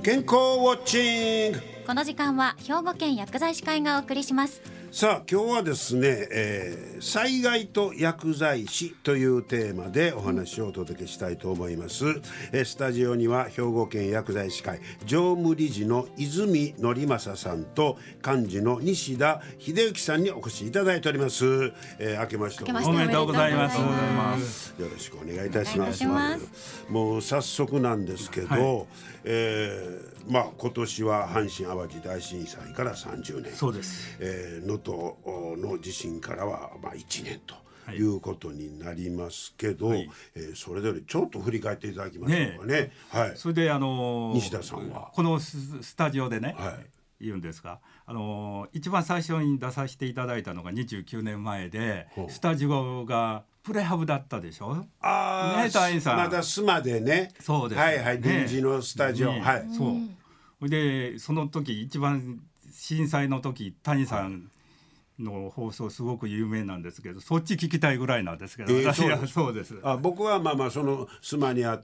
健康ウォッチング。 この時間は兵庫県薬剤師会がお送りします。 さあ今日はですね、災害と薬剤師というテーマでお話をお届けしたいと思います。スタジオには兵庫県薬剤師会常務理事の泉則正さんと幹事の西田秀幸さんにお越しいただいております。明けましておめでとうございます。 よろしくお願いいたします。もう早速なんですけど、今年は阪神・淡路大震災から30年、 そうです。 能登の地震からは1年ということになりますけど、それぞれちょっと振り返っていただきましょうかね。 それで西田さんはこのスタジオでね、言うんですが、一番最初に出させていただいたのが29年前で、スタジオがプレハブだったでしょ。隊員さんまだスマでね。 そうです。 臨時のスタジオ。 そうでその時一番震災の時谷さんの放送すごく有名なんですけど、そっち聞きたいぐらいなんですけど、私はそうです。 僕はそのスマにあった、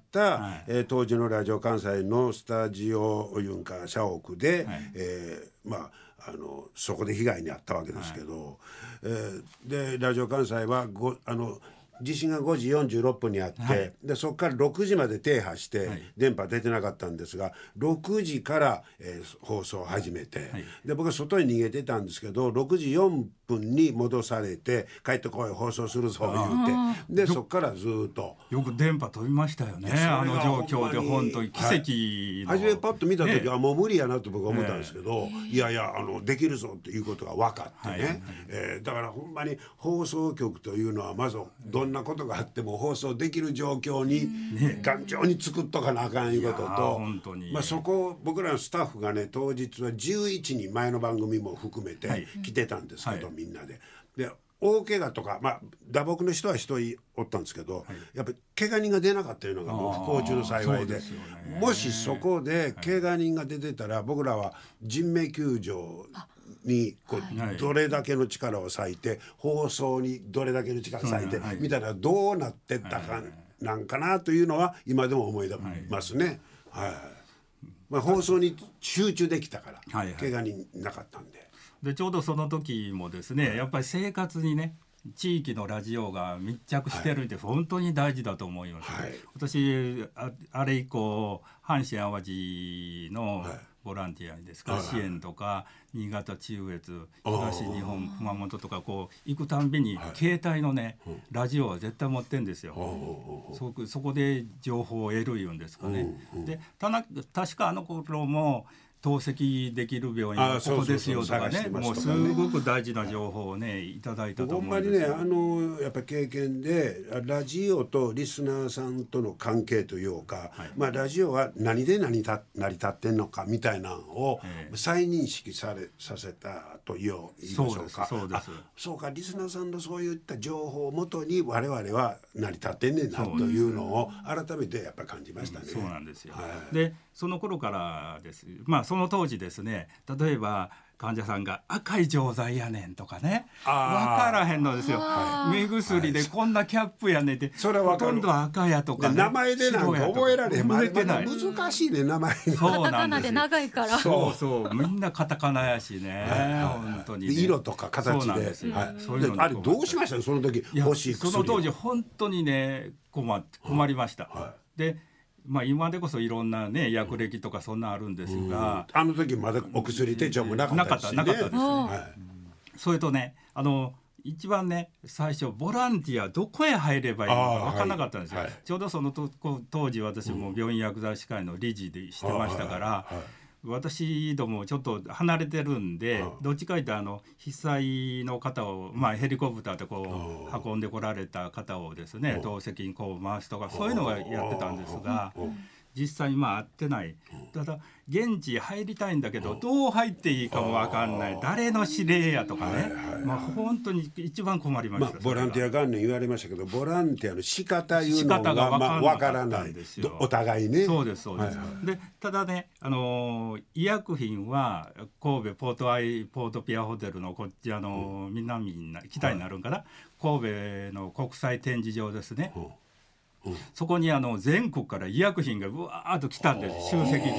当時のラジオ関西のスタジオユンカ社屋で、そこで被害に遭ったわけですけど、でラジオ関西は地震が5時46分にあって、でそこから6時まで停波して、電波出てなかったんですが、6時から、放送を始めて、で僕は外に逃げてたんですけど、6時4分に戻されて、帰ってこい放送するぞ言うて、でそこからずっとよく電波飛びましたよね。あの状況で本当に奇跡の、 初めパッと見た時はもう無理やなと僕は思ったんですけど、いやできるぞっていうことが分かってね、だからほんまに放送局というのはまずどんなことがあっても放送できる状況に頑丈に作っとかなあかんいうことと、そこ僕らのスタッフがね、当日は11人前の番組も含めて来てたんですけど、みんなで大怪我とか、打撲の人は一人おったんですけど、やっぱり怪我人が出なかったいうのがもう不幸中の幸いで、もしそこで怪我人が出てたら、僕らは人命救助にどれだけの力を割いて、放送にどれだけの力を割いてみたらどうなってったかなんかなというのは今でも思い出ますね。放送に集中できたから、怪我人なかったんで。 でちょうどその時もですね、やっぱり生活にね、地域のラジオが密着してるって本当に大事だと思います。私あれ以降阪神・淡路のボランティアにですか、支援とか新潟中越東日本熊本とか行くたんびに携帯のね、ラジオは絶対持ってんですよ。そこで情報を得るいうんですかね。で確かあの頃も透析できる病院はここですよとかね、もうすごく大事な情報をね、いただいたと思うんですよ。 ほんまにね、やっぱ経験でラジオとリスナーさんとの関係というか、ラジオは何で成り立ってんのかみたいなのを再認識させたと言いましょうか。そうか、リスナーさんのそういった情報をもとに我々は成り立ってんねんなというのを改めてやっぱり感じましたね。 そうなんですよ。でその頃からです。その当時ですね、例えば患者さんが赤い錠剤やねんとかね、分からへんのですよ。目薬でこんなキャップやねんって、ほとんど赤やとかね、 名前でなんか覚えられへん、難しいね、名前。 カタカナで長いから。 そうみんなカタカナやしね、本当にね、 色とか形で。あれどうしましたその時欲しい薬。 その当時本当にね困りました。で今でこそいろんなね薬歴とかそんなあるんですが、 あの時まだお薬手帳もなかったですしね。 なかったですよ。それとね、一番ね最初ボランティアどこへ入ればいいのか分からなかったんですよ。ちょうどその当時私も病院薬剤師会の理事でしてましたから、私どもちょっと離れてるんで、どっちかというと被災の方を、ヘリコプターで運んでこられた方をですね、透析に回すとかそういうのがやってたんですが、実際に会ってない。ただ現地入りたいんだけどどう入っていいかも分かんない、誰の指令やとかね、本当に一番困りました。 ボランティア元年言われましたけど、ボランティアの仕方いうのが分からない、お互いね。 そうです。でただね、医薬品は神戸ポートピアホテルのこっち北になるんかな、神戸の国際展示場ですね。そこに全国から医薬品がうわーっと来たんです、集積所。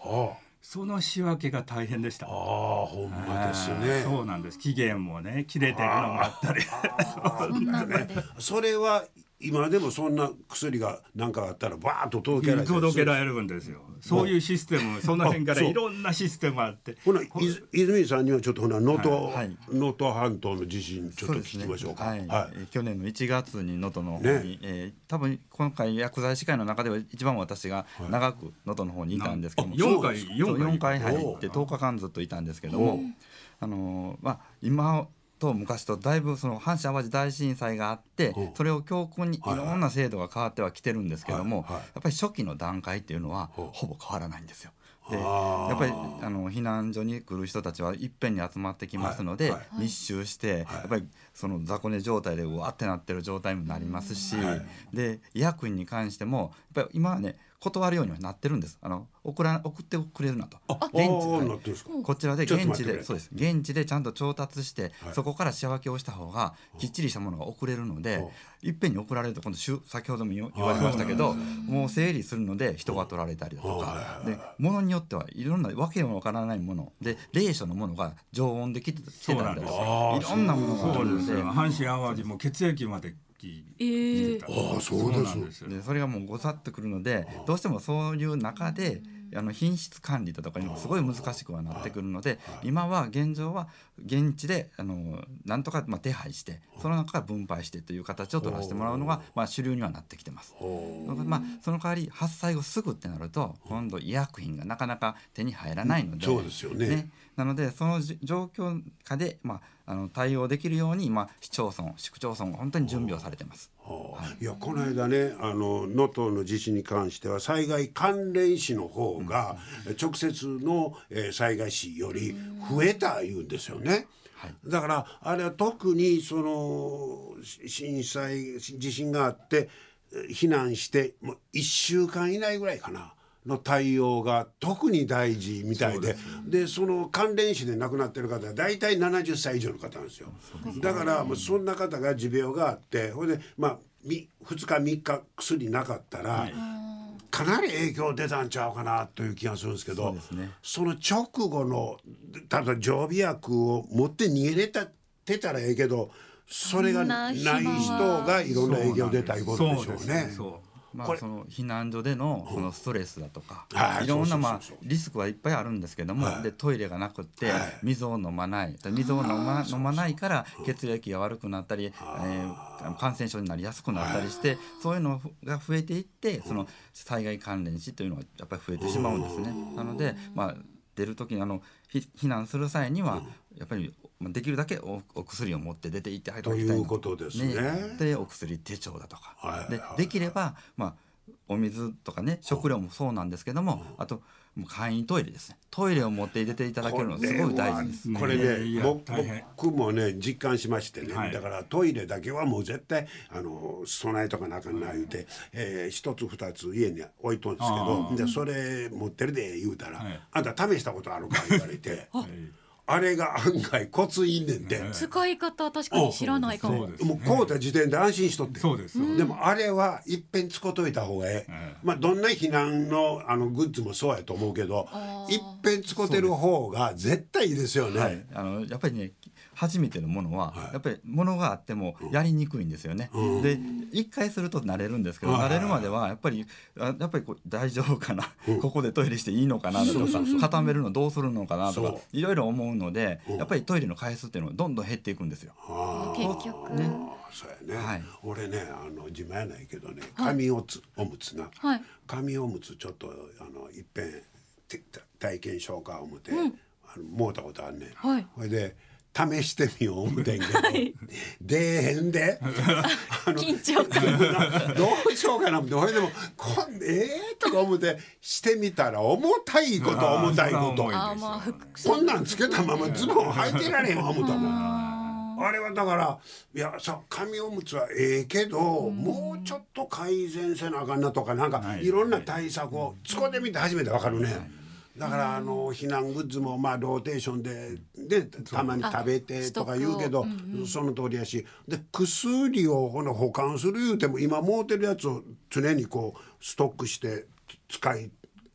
はその仕分けが大変でした。 ほんまですね。 そうなんです。期限もね切れてるのもあったりそんなのでそれは今でもそんな薬が何かあったらバーッと届けられてる。 届けられるんですよ。そういうシステム、その辺からいろんなシステムあって。 ほな泉さんにはちょっと能登、 はい、 能登半島の地震ちょっと聞きましょうか。 そうですね、はい、去年の1月に能登の方に、多分今回薬剤師会の中では一番私が長く能登の方にいたんですけども、4回入って10日間ずっといたんですけども、今と昔とだいぶその阪神・淡路大震災があって、それを教訓にいろんな制度が変わってはきてるんですけども、やっぱり初期の段階っていうのはほぼ変わらないんですよ。でやっぱり避難所に来る人たちはいっぺんに集まってきますので、密集してやっぱりその雑魚寝状態でうわってなってる状態にもなりますし、で医薬品に関してもやっぱり今はね断るようにはなってるんです。送ってくれるなと。こちらで現地で、そうです、現地でちゃんと調達して、そこから仕分けをした方がきっちりしたものが送れるので、いっぺんに送られると今度先ほども言われましたけど、もう整理するので人が取られたりだとかで、物によってはいろんなわけのわからないもので冷所のものが常温で来てたんですよ。いろんなものがあるので、 阪神・淡路も血液までそうです。 でそれがもうごさっとくるので、どうしてもそういう中で品質管理だとかいうのがすごい難しくはなってくるので、今は現状は現地でなんとか手配して、その中から分配してという形を取らせてもらうのが主流にはなってきてます。その代わり発災後すぐってなると今度医薬品がなかなか手に入らないので、 そうですよね。 なのでその状況下で対応できるように市町村が本当に準備をされてます。 いやこの間ね能登の地震に関しては災害関連死の方が直接の災害死より増えた言うんですよね。だからあれは特にその地震があって避難してもう1週間以内ぐらいかなの対応が特に大事みたいで、その関連死で亡くなってる方は大体70歳以上の方なんですよ。だからそんな方が持病があって、ほいで2日3日薬なかったら、かなり影響出たんちゃうかなという気がするんですけど、その直後の例えば常備薬を持って逃げれてたらええけど、それがない人がいろんな影響出たいうことでしょうね。 その避難所でのそのストレスだとか、いろんなリスクはいっぱいあるんですけども、でトイレがなくって水を飲まない、水を飲まないから血液が悪くなったり、感染症になりやすくなったりして、そういうのが増えていって、その災害関連死というのはやっぱり増えてしまうんですね。なので出る時に避難する際にはやっぱりできるだけお薬を持って出ていっていただきたいなということですね。でお薬手帳だとか、できればお水とかね、食料もそうなんですけども、あと簡易トイレですね。トイレを持って出ていただけるのはすごい大事です。 これね、僕もね実感しましてね、だからトイレだけはもう絶対備えとかなあかんな言うて、1つ2つ家に置いとんですけど、でそれ持ってるで言うたら、あんた試したことあるか言われてあれが案外コツいいねんで、 使い方確かに知らないかも。 もう買うた時点で安心しとって。でもあれはいっぺん使うといた方がええ。どんな避難のグッズもそうやと思うけど、いっぺん使うてる方が絶対いいですよね。 やっぱりね、初めてのものはやっぱりものがあってもやりにくいんですよね。で一回すると慣れるんですけど、慣れるまではやっぱり大丈夫かな、ここでトイレしていいのかなとか、固めるのどうするのかなとかいろいろ思うので、やっぱりトイレの回数っていうのはどんどん減っていくんですよ。 結局ね。 そうやね。俺ね自慢やないけどね、紙おむつな、紙おむつちょっといっぺん体験しようか思ってもうたことあんねん。それで試してみよう思てんけど、出へんで緊張感どうしようかな思って、それでもとか思ってしてみたら重たいことこんなんつけたままズボン履いてられへんわ思ったもん。あれはだから紙おむつはけど、もうちょっと改善せなあかんなとか、なんかいろんな対策を使ってみて初めてわかるね。だから避難グッズもローテーションでたまに食べてとか言うけど、その通りやし、で薬を保管する言うても今持ってるやつを常にストックして使い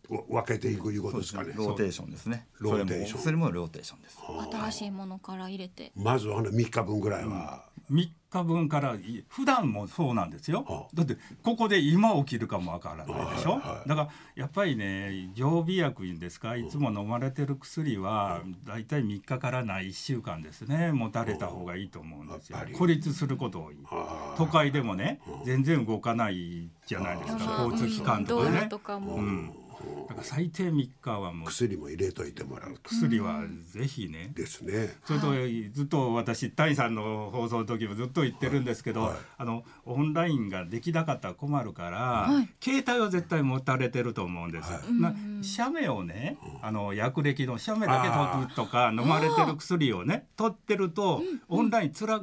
分けていくいうことですかね。 ローテーションですね。 ローテーション。 それもローテーションです。 新しいものから入れて。 まず3日分ぐらいは。 3日分から普段もそうなんですよ。だってここで今起きるかもわからないでしょ。だからやっぱりね、常備薬ですか、いつも飲まれてる薬はだいたい3日から1週間ですね、持たれた方がいいと思うんですよ。孤立すること多い。都会でもね、全然動かないじゃないですか、交通機関とかね。 とかも。 だから最低3日はもう薬も入れといてもらう。 薬はぜひね。 ですね。 それとずっと私谷さんの放送の時もずっと言ってるんですけど、オンラインができなかったら困るから、携帯は絶対持たれてると思うんです。写メをね、薬歴の写メだけ取るとか、飲まれてる薬をね取ってると、オンラインつな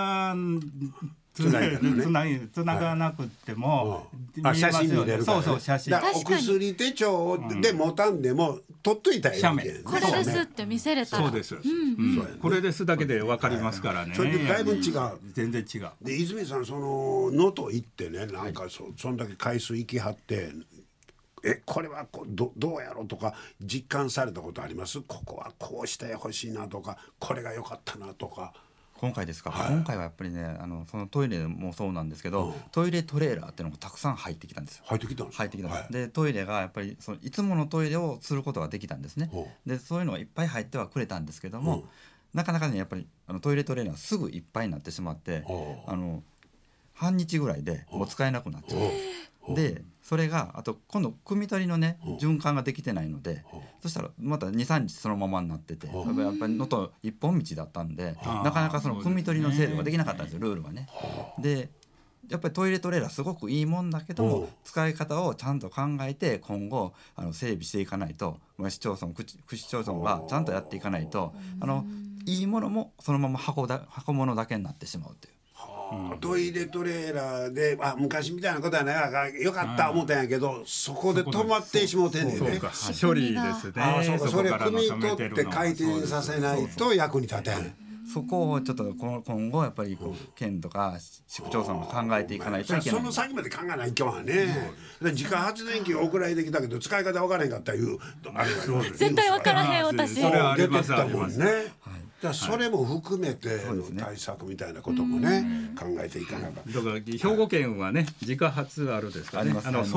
がなくても写真に入れるからね。 そう写真。 お薬手帳で持たんでも取っといたらいいわけね。 これですって見せれたら。 そうです。これですだけで分かりますからね。 それでだいぶ違う。 全然違う。 で泉さん、その能登行ってね、なんかそんだけ回数行きはって、これはどうやろうとか実感されたことあります？ここはこうしてほしいなとか、これが良かったなとか。 今回ですか、今回はやっぱりね、そのトイレもそうなんですけど、トイレトレーラーっていうのもたくさん入ってきたんですよ。 入ってきたんですか？ 入ってきたんです。でトイレがやっぱりいつものトイレをすることができたんですね。でそういうのがいっぱい入ってはくれたんですけども、なかなかねやっぱりトイレトレーラーすぐいっぱいになってしまって、半日ぐらいでもう使えなくなっちゃう。でそれがあと今度汲み取りのね循環ができてないので、そしたらまた 2,3 日そのままになってて、やっぱり能登一本道だったんで、なかなかその汲み取りの制度ができなかったんですよ、ルールがね。でやっぱりトイレトレーラーすごくいいもんだけど、使い方をちゃんと考えて今後整備していかないと、市町村区市町村がちゃんとやっていかないと、いいものもそのまま箱物だけになってしまうという。 トイレトレーラーで昔みたいなことはないからよかった思ったんやけど、そこで止まってしもうてんねんね。 処理ですね。 それ汲み取って回転させないと役に立てん。 そこをちょっと今後やっぱり県とか市区町村が考えていかないといけない。 その先まで考えないとはね。自家発電機が送られてきたけど使い方分からへんかったいうあれは絶対分からへん私。 それはあります出てったもんね。それも含めて対策みたいなこともね考えていかなかった。 だから兵庫県はね自家発あるですからね。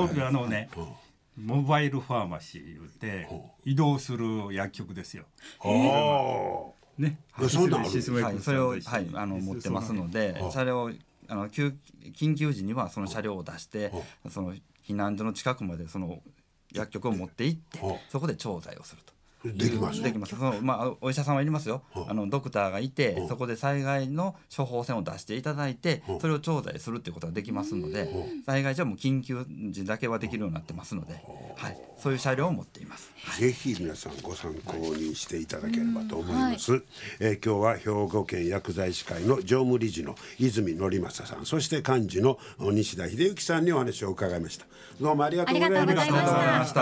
モバイルファーマシーで移動する薬局ですよ。ね、 そうなの。 それを持ってますので、それを緊急時にはその車両を出して、その避難所の近くまでその薬局を持って行って、そこで調剤をすると。 できます。 お医者さんはいりますよ。ドクターがいて、そこで災害の処方箋を出していただいて、それを調剤するっていうことができますので、災害時はもう緊急時だけはできるようになってますので、そういう車両を持っています。 ぜひ皆さんご参考にしていただければと思います。今日は兵庫県薬剤師会の常務理事の泉典正さん、そして幹事の西田秀幸さんにお話を伺いました。どうもありがとうございました。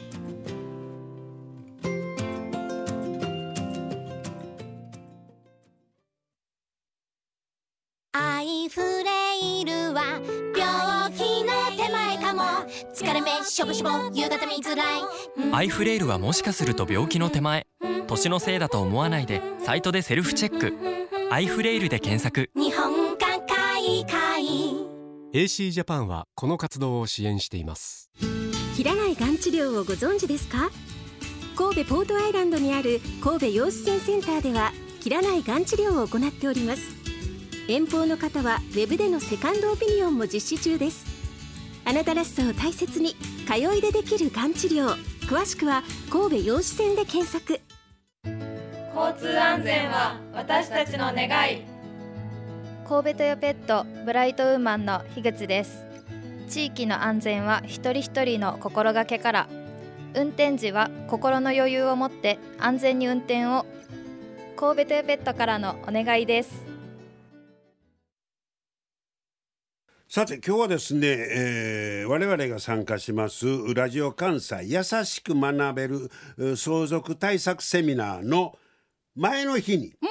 アイフレイルは病気の手前かも。疲れ目しょぼしょぼ夕方見づらい、 アイフレイルはもしかすると病気の手前、年のせいだと思わないでサイトでセルフチェック。アイフレイルで検索。 日本眼科医会 AC ジャパンはこの活動を支援しています。 切らないがん治療をご存知ですか？神戸ポートアイランドにある神戸陽子線センターでは切らないがん治療を行っております。遠方の方はウェブでのセカンドオピニオンも実施中です。あなたらしさを大切に通いでできるがん治療、詳しくは神戸陽子線で検索。 交通安全は私たちの願い。 神戸トヨペットブライトウーマンの樋口です。地域の安全は一人一人の心がけから。運転時は心の余裕を持って安全に運転を。神戸トヨペットからのお願いです。 さて今日はですね、我々が参加しますラジオ関西優しく学べる相続対策セミナーの前の日に、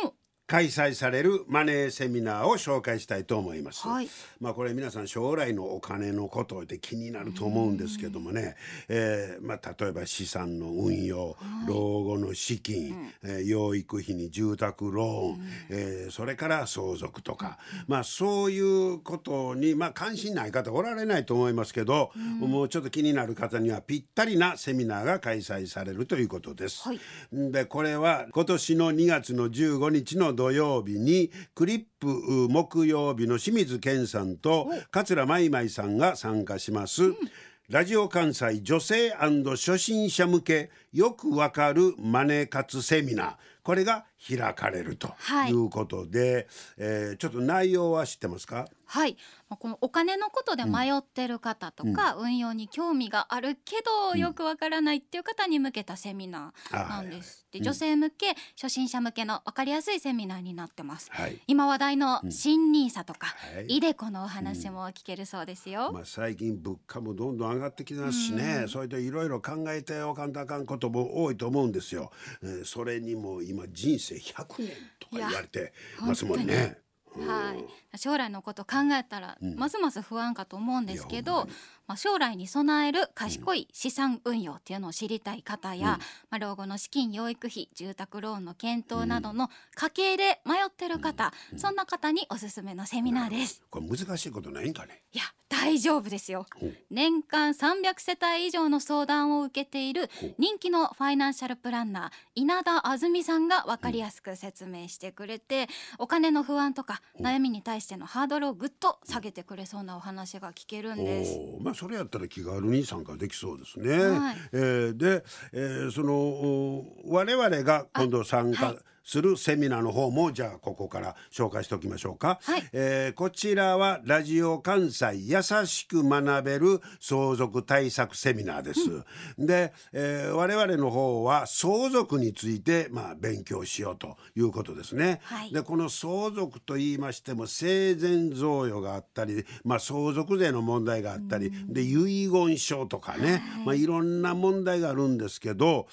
開催されるマネーセミナーを紹介したいと思います、 はい。 これ皆さん将来のお金のことで気になると思うんですけどもね、例えば資産の運用、老後の資金、養育費に住宅ローン、それから相続とか、そういうことに、関心ない方おられないと思いますけど、もうちょっと気になる方にはぴったりなセミナーが開催されるということです、 はい。 でこれは今年の2月の15日の土曜日にクリップ木曜日の清水健さんと桂まいまいさんが参加します、ラジオ関西女性&初心者向けよくわかるマネ活セミナー、これが開かれるということで、ちょっと内容は知ってますか？ はい。このお金のことで迷ってる方とか、運用に興味があるけどよくわからないっていう方に向けたセミナーなんです。で、女性向け、初心者向けの分かりやすいセミナーになってます、今話題の新NISAとか、イデコのお話も聞けるそうですよ、 最近物価もどんどん上がってきてますしね、それでいろいろ考えておかんとあかんことも多いと思うんですよ、それにも今人生100年とか言われてますもんね。 はい、将来のこと考えたら、ますます不安かと思うんですけど、将来に備える賢い資産運用っていうのを知りたい方や、老後の資金、養育費、住宅ローンの検討などの家計で迷ってる方、そんな方におすすめのセミナーです。 これ難しいことないんかね？ いや、大丈夫ですよ。年間300世帯以上の相談を受けている人気のファイナンシャルプランナー稲田あずみさんが分かりやすく説明してくれて、お金の不安とか悩みに対してのハードルをぐっと下げてくれそうなお話が聞けるんです。 それやったら気軽に参加できそうですね、で、その我々が今度参加するセミナーの方もじゃあここから紹介しておきましょうか、こちらはラジオ関西優しく学べる相続対策セミナーです、で、我々の方は相続について勉強しようということですね、でこの相続と言いましても生前贈与があったり、相続税の問題があったり、で遺言書とかね、いろんな問題があるんですけど、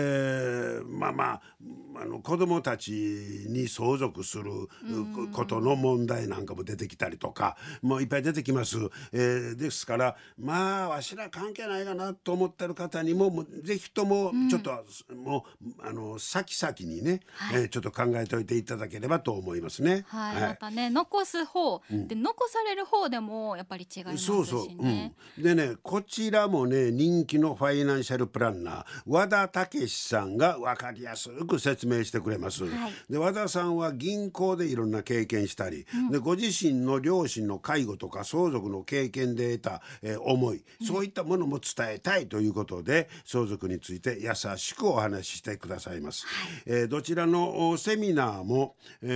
子どもたちに相続することの問題なんかも出てきたりとかもういっぱい出てきます、ですからわしら関係ないかなと思ってる方にもぜひともちょっと、もう先々にね、ちょっと考えておいていただければと思いますね。 またね、残す方、で残される方でもやっぱり違いますしね。 でね、こちらもね人気のファイナンシャルプランナー和田武さんが分かりやすく説明してくれます、で和田さんは銀行でいろんな経験したり、でご自身の両親の介護とか相続の経験で得た、思い、そういったものも伝えたいということで相続について優しくお話ししてくださいます、どちらのセミナーも、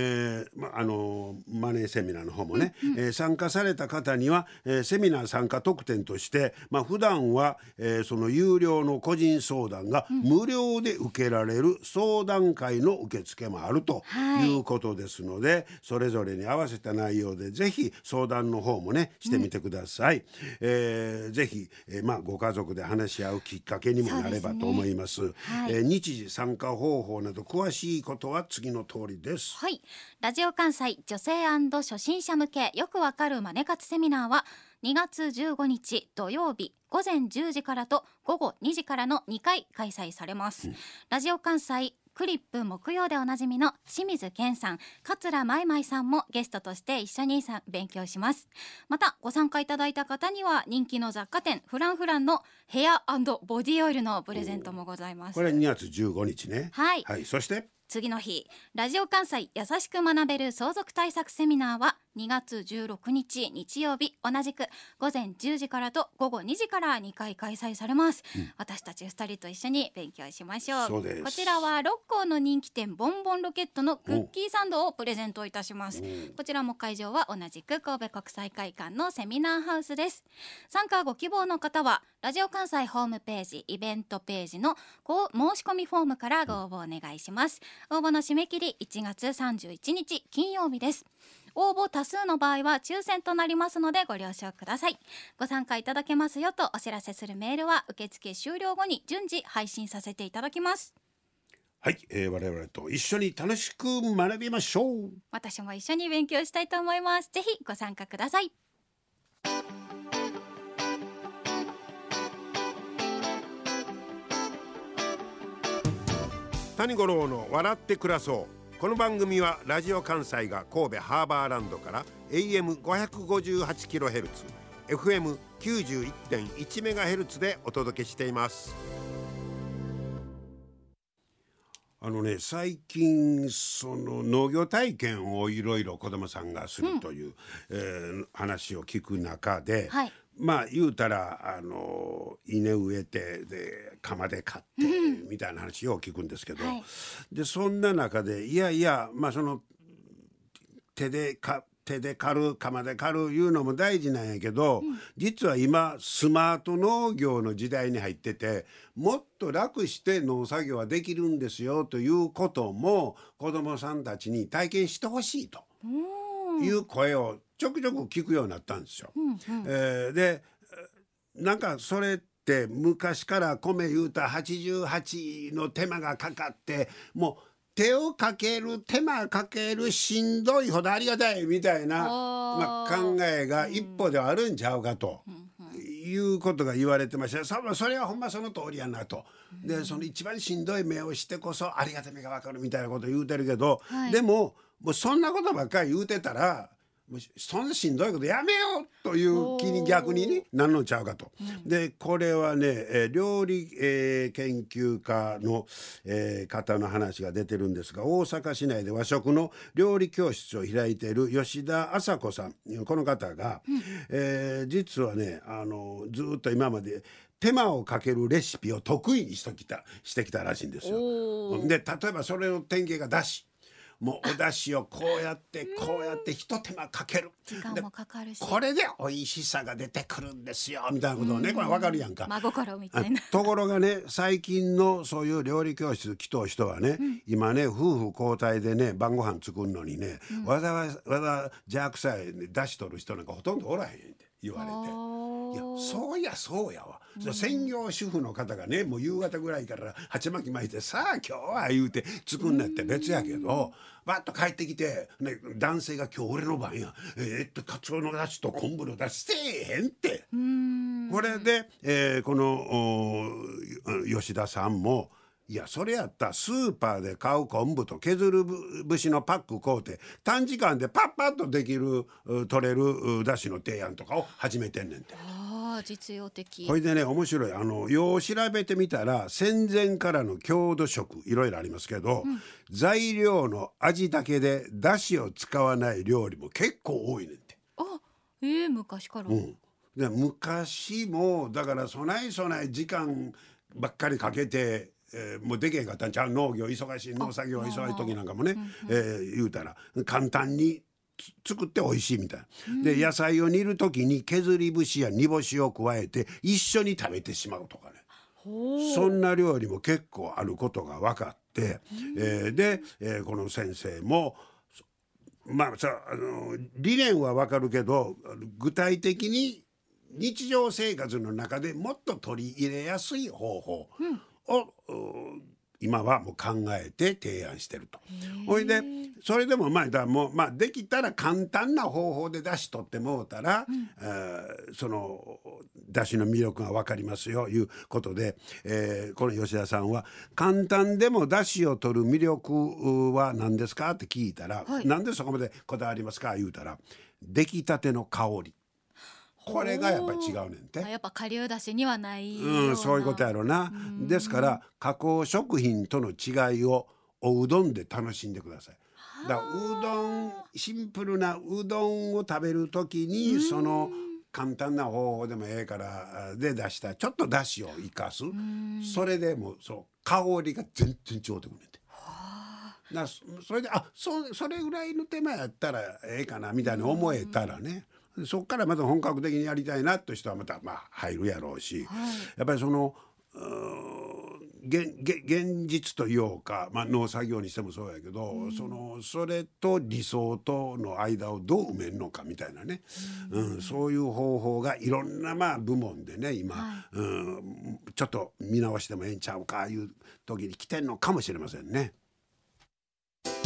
マネーセミナーの方もね、参加された方には、セミナー参加特典として、普段は、その有料の個人相談が無料で受けられる相談会の受付もあるということですので、それぞれに合わせた内容でぜひ相談の方もねしてみてください、ぜひ、ご家族で話し合うきっかけにもなればと思います。日時参加方法など詳しいことは次の通りです。 ラジオ関西女性&初心者向けよくわかるマネ活セミナーは2月15日土曜日午前10時からと午後2時からの2回開催されます、ラジオ関西クリップ木曜でおなじみの清水健さん、桂まいまいさんもゲストとして一緒に勉強します。またご参加いただいた方には人気の雑貨店フランフランのヘア&ボディオイルのプレゼントもございます。 これ2月15日ね。そして次の日、ラジオ関西優しく学べる相続対策セミナーは2月16日日曜日同じく午前10時からと午後2時から2回開催されます、私たち2人と一緒に勉強しましょう。こちらは六甲の人気店ボンボンロケットのクッキーサンドをプレゼントいたします。こちらも会場は同じく神戸国際会館のセミナーハウスです。参加ご希望の方はラジオ関西ホームページイベントページの申し込みフォームからご応募お願いします。応募の締め切り1月31日金曜日です。応募多数の場合は抽選となりますのでご了承ください。ご参加いただけますよとお知らせするメールは受付終了後に順次配信させていただきます。 はい、我々と一緒に楽しく学びましょう。 私も一緒に勉強したいと思います。ぜひご参加ください。 谷五郎の笑って暮らそう。この番組はラジオ関西が神戸ハーバーランドから AM558kHz、FM91.1MHz でお届けしています。最近その農業体験をいろいろ子どもさんがするという、話を聞く中で、 はい、 まあ言うたら稲植えてで鎌で刈って、みたいな話を聞くんですけど、はい、でそんな中でいやいや、まあその手で刈る鎌で刈るいうのも大事なんやけど、実は今スマート農業の時代に入ってて、もっと楽して農作業はできるんですよということも子どもさんたちに体験してほしいという声をちょくちょく聞くようになったんですよ。でなんかそれって昔から米言うた88の手間がかかってもう手をかける手間かけるしんどいほどありがたいみたいな、考えが一歩ではあるんちゃうかと、いうことが言われてました。それはほんまその通りやなと。でその一番しんどい目をしてこそありがたみが分かるみたいなこと言うてるけど、でもそんなことばっかり言うてたらそんなしんどいことやめようという気に逆にねなんのちゃうかと。でこれはね料理、研究家の、方の話が出てるんですが、大阪市内で和食の料理教室を開いている吉田麻子さん、この方が、実はねずっと今まで手間をかけるレシピを得意にしてきたらしいんですよ。で例えばそれの典型がだし、もうお出汁をこうやってひと手間かける、 時間もかかるし、 これで美味しさが出てくるんですよみたいなことをね、これ分かるやんか、 真心みたいな。 ところがね最近のそういう料理教室来とう人はね、今ね夫婦交代でね晩ご飯作るのにね、わざわざ邪悪さえ出しとる人なんかほとんどおらへんって言われて、いやそうやわ、専業主婦の方がねもう夕方ぐらいから鉢巻き巻いてさあ今日は言うて作んなって別やけど、バッと帰ってきて、ね、男性が今日俺の番やカツオの出汁と昆布の出汁せえへんって。これで、この吉田さんもいやそれやったらスーパーで買う昆布と削る節のパック買うて短時間でパッパッとできる取れるだしの提案とかを始めてんねんて。 実用的。 これでね面白いよう調べてみたら戦前からの郷土食いろいろありますけど、材料の味だけでだしを使わない料理も結構多いねんて。 昔から、 で昔もだから備え時間ばっかりかけてもうできへんかったんちゃう。農作業が忙しい時なんかもね、言うたら簡単に作って美味しいみたいな、で野菜を煮る時に削り節や煮干しを加えて一緒に食べてしまうとかね、そんな料理も結構あることが分かって、で、この先生も理念は分かるけど具体的に日常生活の中でもっと取り入れやすい方法を、今はもう考えて提案してると。ほいでそれでもできたら簡単な方法で出し取ってもうたら、その出汁の魅力が分かりますよいうことで、この吉田さんは簡単でも出汁を取る魅力は何ですかって聞いたら、なんでそこまでこだわりますか言うたら出来たての香り、これがやっぱり違うねんて。 やっぱ顆粒だしにはないような、 そういうことやろな。ですから加工食品との違いをおうどんで楽しんでください。だからうどんシンプルなうどんを食べるときにその簡単な方法でもええからで出したちょっとだしを生かす、それでも香りが全然違うてくるねんて。それでそれぐらいの手間やったらええかなみたいに思えたらね、そこからまた本格的にやりたいなという人はまた入るやろうし、やっぱりその現実というか、農作業にしてもそうやけど、それと理想との間をどう埋めるのかみたいなね、そういう方法がいろんな部門でね今、ちょっと見直してもええんちゃうかいう時に来てんのかもしれませんね。